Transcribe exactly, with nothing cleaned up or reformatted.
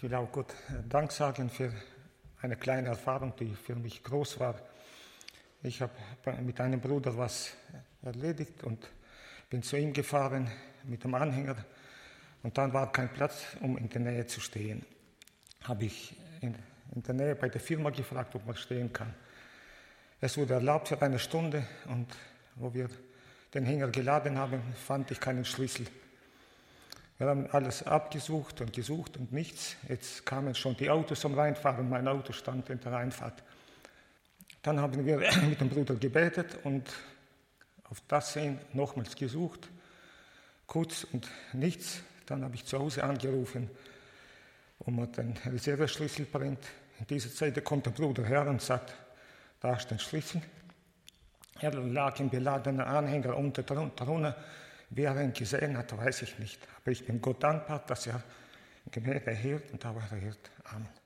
will auch Gott Dank sagen für eine kleine Erfahrung, die für mich groß war. Ich habe mit einem Bruder was erledigt und bin zu ihm gefahren mit dem Anhänger. Und dann war kein Platz, um in der Nähe zu stehen. Habe ich in, in der Nähe bei der Firma gefragt, ob man stehen kann. Es wurde erlaubt für eine Stunde und wo wir den Hänger geladen haben, fand ich keinen Schlüssel. Wir haben alles abgesucht und gesucht und nichts. Jetzt kamen schon die Autos zum Reinfahren, mein Auto stand in der Reinfahrt. Dann haben wir mit dem Bruder gebetet und auf das hin nochmals gesucht, kurz und nichts. Dann habe ich zu Hause angerufen, wo man den Reserveschlüssel bringt. In dieser Zeit kommt der Bruder her und sagt, da ist der Schlüssel. Er lag im beladenen Anhänger unter drunter. Wie er ihn gesehen hat, weiß ich nicht. Aber ich bin Gott dankbar, dass er Gebet erhört und auch erhört. Amen.